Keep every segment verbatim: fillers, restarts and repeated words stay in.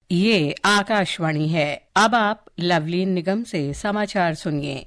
ये आकाशवाणी है। अब आप लवलीन निगम से समाचार सुनिए।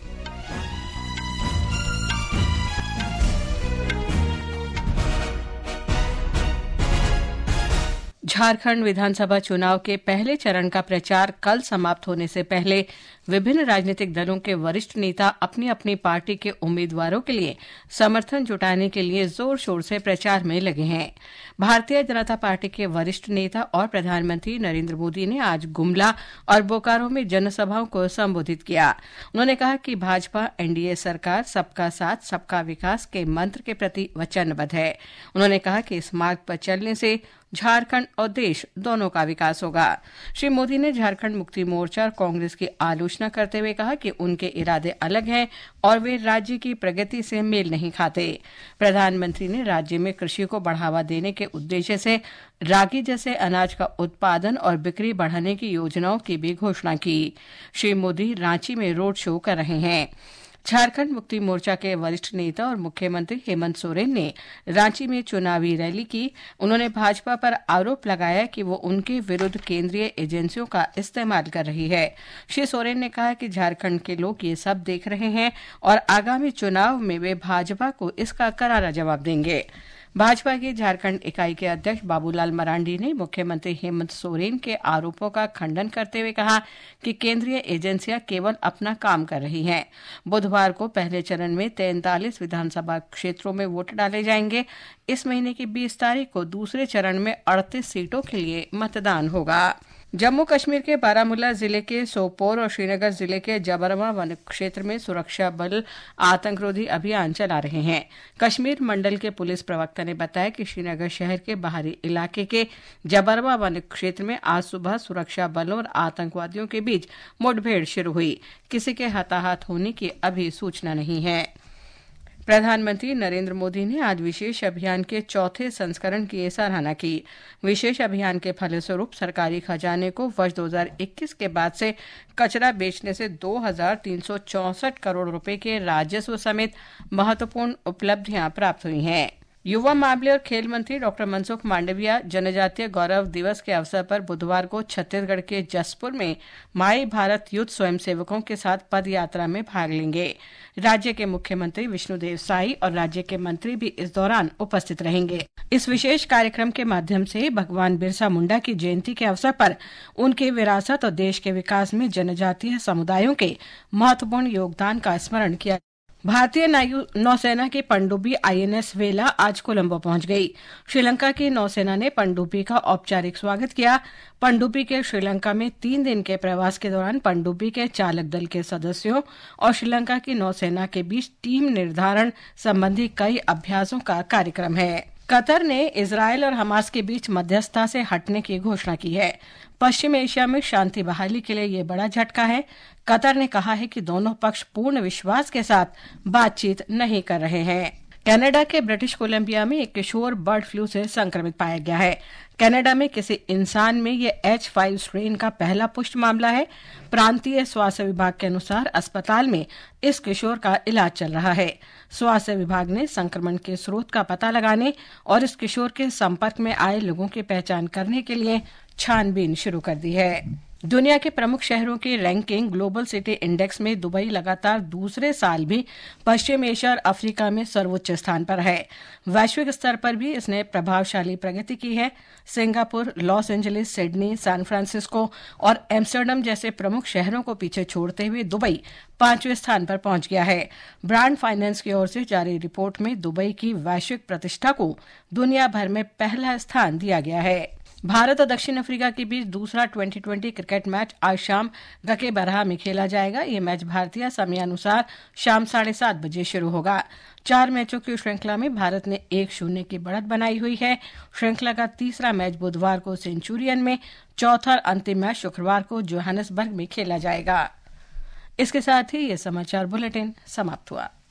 झारखंड विधानसभा चुनाव के पहले चरण का प्रचार कल समाप्त होने से पहले विभिन्न राजनीतिक दलों के वरिष्ठ नेता अपनी अपनी पार्टी के उम्मीदवारों के लिए समर्थन जुटाने के लिए जोर शोर से प्रचार में लगे हैं। भारतीय जनता पार्टी के वरिष्ठ नेता और प्रधानमंत्री नरेंद्र मोदी ने आज गुमला और बोकारो में जनसभाओं को संबोधित किया। उन्होंने कहा कि भाजपा एनडीए सरकार सबका साथ सबका विकास के मंत्र के प्रति वचनबद्ध है। उन्होंने कहा कि इस मार्ग पर चलने से झारखंड और देश दोनों का विकास होगा। श्री मोदी ने झारखंड मुक्ति मोर्चा और कांग्रेस की आलोचना करते हुए कहा कि उनके इरादे अलग हैं और वे राज्य की प्रगति से मेल नहीं खाते। प्रधानमंत्री ने राज्य में कृषि को बढ़ावा देने के उद्देश्य से रागी जैसे अनाज का उत्पादन और बिक्री बढ़ाने की योजनाओं की भी घोषणा की। श्री मोदी रांची में रोड शो कर रहे हैं। झारखंड मुक्ति मोर्चा के वरिष्ठ नेता और मुख्यमंत्री हेमंत सोरेन ने रांची में चुनावी रैली की। उन्होंने भाजपा पर आरोप लगाया कि वो उनके विरुद्ध केंद्रीय एजेंसियों का इस्तेमाल कर रही है। श्री सोरेन ने कहा कि झारखंड के लोग ये सब देख रहे हैं और आगामी चुनाव में वे भाजपा को इसका करारा जवाब देंगे। भाजपा की झारखंड इकाई के अध्यक्ष बाबूलाल मरांडी ने मुख्यमंत्री हेमंत सोरेन के आरोपों का खंडन करते हुए कहा कि केंद्रीय एजेंसियां केवल अपना काम कर रही हैं। बुधवार को पहले चरण में तैंतालीस विधानसभा क्षेत्रों में वोट डाले जाएंगे। इस महीने की बीस तारीख को दूसरे चरण में अड़तीस सीटों के लिए मतदान होगा। जम्मू कश्मीर के बारामूला जिले के सोपोर और श्रीनगर जिले के जबरवा वन क्षेत्र में सुरक्षा बल आतंकरोधी अभियान चला रहे हैं। कश्मीर मंडल के पुलिस प्रवक्ता ने बताया कि श्रीनगर शहर के बाहरी इलाके के जबरवा वन क्षेत्र में आज सुबह सुरक्षा बलों और आतंकवादियों के बीच मुठभेड़ शुरू हुई। किसी के हताहत होने की अभी सूचना नहीं है। प्रधानमंत्री नरेंद्र मोदी ने आज विशेष अभियान के चौथे संस्करण की सराहना की। विशेष अभियान के फलस्वरूप सरकारी खजाने को वर्ष दो हज़ार इक्कीस के बाद से कचरा बेचने से दो हजार तीन सौ चौसठ करोड़ रुपए के राजस्व समेत महत्वपूर्ण उपलब्धियां प्राप्त हुई हैं। युवा मामले और खेल मंत्री डॉक्टर मनसुख मांडविया जनजातीय गौरव दिवस के अवसर पर बुधवार को छत्तीसगढ़ के जसपुर में माई भारत युद्ध स्वयंसेवकों के साथ पद यात्रा में भाग लेंगे। राज्य के मुख्यमंत्री विष्णुदेव साई और राज्य के मंत्री भी इस दौरान उपस्थित रहेंगे। इस विशेष कार्यक्रम के माध्यम से भगवान बिरसा मुंडा की जयंती के अवसर पर उनकी विरासत और देश के विकास में जनजातीय समुदायों के महत्वपूर्ण योगदान का स्मरण किया। भारतीय नौसेना की पनडुब्बी आईएनएस वेला आज कोलंबो पहुंच गई। श्रीलंका की नौसेना ने पनडुब्बी का औपचारिक स्वागत किया। पनडुब्बी के श्रीलंका में तीन दिन के प्रवास के दौरान पनडुब्बी के चालक दल के सदस्यों और श्रीलंका की नौसेना के बीच टीम निर्धारण संबंधी कई अभ्यासों का कार्यक्रम है। कतर ने इजरायल और हमास के बीच मध्यस्थता से हटने की घोषणा की है। पश्चिम एशिया में शांति बहाली के लिए ये बड़ा झटका है। कतर ने कहा है कि दोनों पक्ष पूर्ण विश्वास के साथ बातचीत नहीं कर रहे हैं। कनाडा के ब्रिटिश कोलंबिया में एक किशोर बर्ड फ्लू से संक्रमित पाया गया है। कनाडा में किसी इंसान में ये एच फाइव स्ट्रेन का पहला पुष्ट मामला है। प्रांतीय स्वास्थ्य विभाग के अनुसार अस्पताल में इस किशोर का इलाज चल रहा है। स्वास्थ्य विभाग ने संक्रमण के स्रोत का पता लगाने और इस किशोर के संपर्क में आए लोगों की पहचान करने के लिए छानबीन शुरू कर दी है। दुनिया के प्रमुख शहरों की रैंकिंग ग्लोबल सिटी इंडेक्स में दुबई लगातार दूसरे साल भी पश्चिम एशिया और अफ्रीका में सर्वोच्च स्थान पर है। वैश्विक स्तर पर भी इसने प्रभावशाली प्रगति की है। Singapore, Los Angeles, Sydney, San Francisco और एम्स्टर्डम जैसे प्रमुख शहरों को पीछे छोड़ते हुए दुबई पांचवें स्थान पर पहुंच गया है। ब्रांड फाइनेंस की ओर से जारी रिपोर्ट में दुबई की वैश्विक प्रतिष्ठा को दुनिया भर में पहला स्थान दिया गया है। भारत और दक्षिण अफ्रीका के बीच दूसरा ट्वेंटी ट्वेंटी क्रिकेट मैच आज शाम गकेबराह में खेला जाएगा। ये मैच भारतीय समयानुसार शाम साढ़े सात बजे शुरू होगा। चार मैचों की श्रृंखला में भारत ने एक शून्य की बढ़त बनाई हुई है। श्रृंखला का तीसरा मैच बुधवार को सेंचुरियन में, चौथा और अंतिम मैच शुक्रवार को जोहानिसबर्ग में खेला जाएगा। इसके साथ ही ये समाचार बुलेटिन समाप्त हुआ।